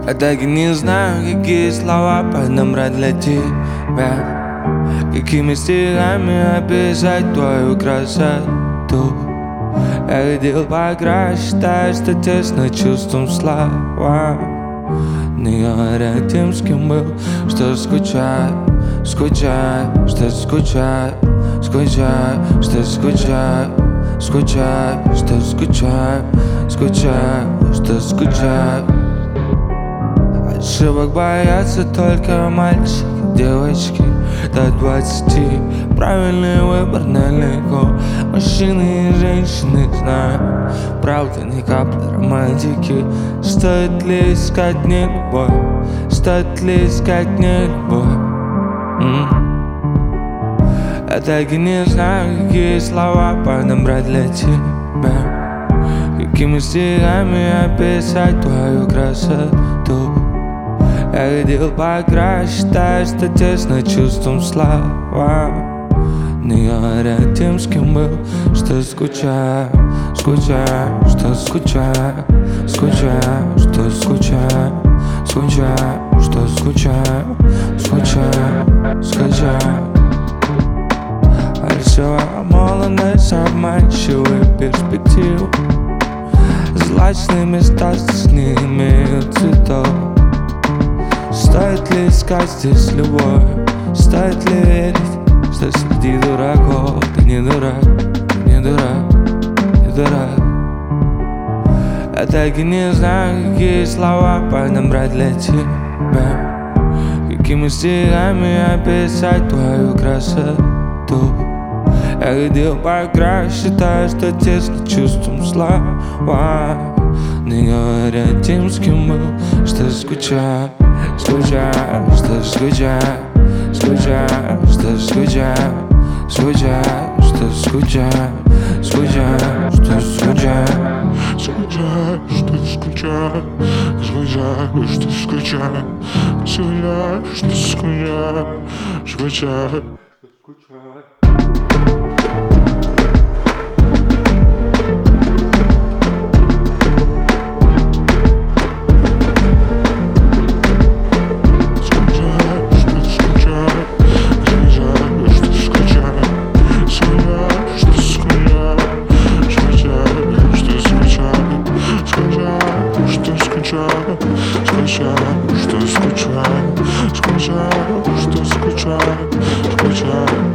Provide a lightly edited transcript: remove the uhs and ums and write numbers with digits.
Я так и не знаю, какие слова подобрать для тебя, какими стихами описать твою красоту. Я хотел покрасить, считаю, что тесно чувством слова. Не говоря тем, с кем был, что скучаю, скучаю, что скучаю, скучаю, что скучаю, скучаю, что скучаю, скучаю, что скучаю. Ошибок боятся только мальчики, девочки до 20. Правильный выбор далеко. Мужчины и женщины знают, правда, ни капли романтики. Стоит ли искать не любовь? Стоит ли искать не любовь? Я так и не знаю, какие слова подобрать для тебя, какими стихами описать твою красоту. Я хотел покрасить, считаю, что тесно чувством слова. Не говоря тем, с кем был, что скучаю, скучаю, что скучаю, скучаю, что скучаю, скучаю, что скучаю, скучаю, скучаю. Рисовая молодость, обманчивые перспективы, злачные места здесь не имеют цветов. Стоит ли искать здесь любовь? Стоит ли верить, что среди дураков ты не дурак, ты не дурак, не дурак? Я так и не знаю, какие слова подобрать для тебя, какими стихами описать твою красоту. Я хотел покрасить, считаю, что тесно чувством слова. Не говоря тем, с кем был, что скучаю, скучаю, что скучаю, скучаю, что скучаю, скучаю, что скучаю, скучаю, что скучаю, скучаю, что скучаю, скучаю, что скучаю, скучаю, что скучаю, скучаю, скучаю. Скучаю, что скучаю, скучаю, что скучаю, скучаю.